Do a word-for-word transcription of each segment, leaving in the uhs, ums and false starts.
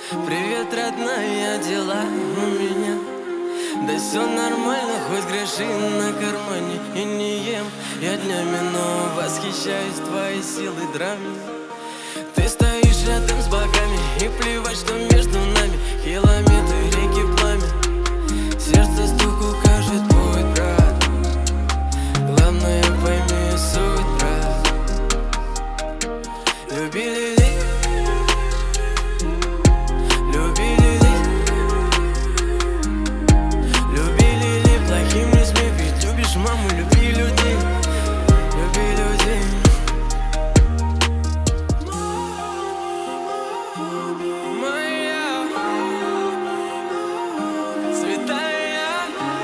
Привет, родная, дела у меня? Да все нормально, хоть греши на кармане. И не ем я днями, но восхищаюсь твоей силой драме. Ты стоишь рядом с богами, и плевать, что между нами километры реки пламя. Сердце стук укажет твой брат. Главное, пойми суть, брат. Любили ли? Любили ли? Любили ли плохим людьми? Ведь любишь маму, люби людей. Люби людей. Моя святая,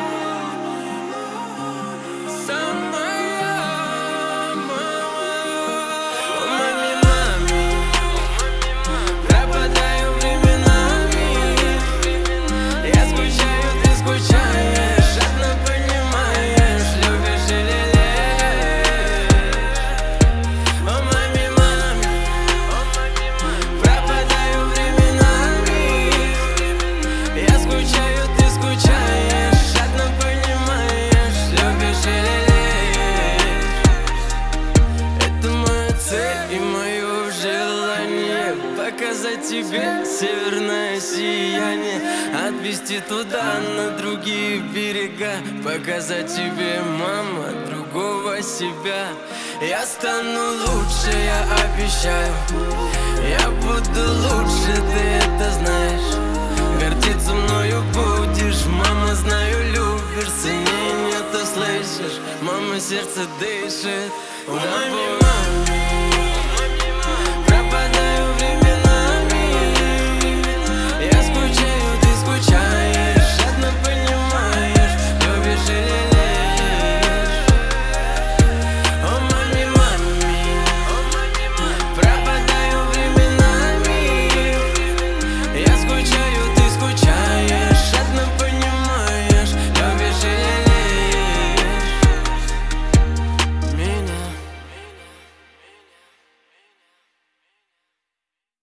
самая мама. О, маме, маме, пропадаю временами. Я скучаю, ты скучаешь, жадно понимаешь, любишь и лелеешь. О, маме, маме, пропадаю временами. Я скучаю, ты скучаешь, жадно понимаешь, любишь и лелеешь. Это моя цель и мое желание — показать тебе северное сияние, отвезти туда, на другие берега, показать тебе, мама, другого себя. Я стану лучше, я обещаю. Я буду лучше, ты это знаешь. Гордиться мною будешь, мама, знаю, любишь. Сильнее нет, ты слышишь, мама, сердце дышит тобой.